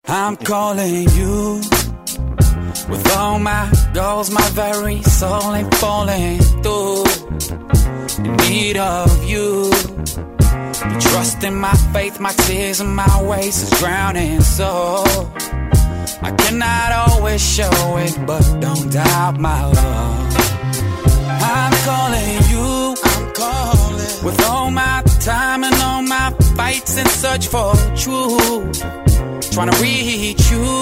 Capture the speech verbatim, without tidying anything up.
I'm calling you with all my goals, my very soul ain't falling through. In need of you, the trust in my faith, my tears and my ways is drowning. So I cannot always show it, but don't doubt my love. I'm calling you, I'm calling with all my time and all my fights in search for truth. Trying to reach you.